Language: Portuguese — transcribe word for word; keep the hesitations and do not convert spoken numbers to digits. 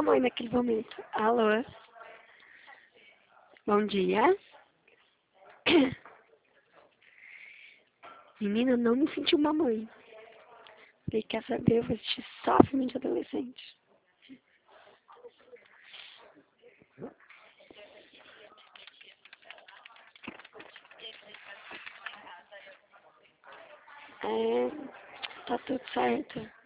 mamãe naquele momento. Alô? Bom dia? Menina, não me senti uma mãe. Falei, quer saber? Eu vou assistir só filme de adolescente. É, tá tudo certo.